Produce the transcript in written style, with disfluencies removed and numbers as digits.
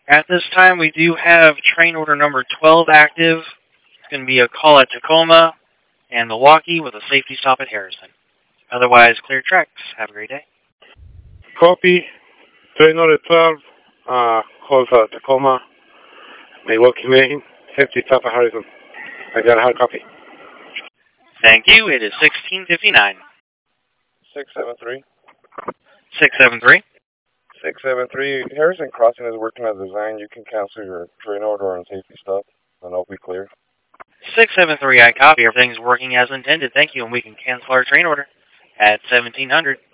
At this time, we do have train order number 12 active. It's going to be a call at Tacoma and Milwaukee with a safety stop at Harrison. Otherwise, clear tracks. Have a great day. Copy. Train order 12, calls at Tacoma, Milwaukee, Maine, safety stop at Harrison. I got a hard copy. Thank you. It is 16:59. 673. 673. 673. Harrison Crossing is working on design. You can cancel your train order and safety stop, and I'll be clear. 673, I copy. Everything's working as intended. Thank you, and we can cancel our train order at 1700.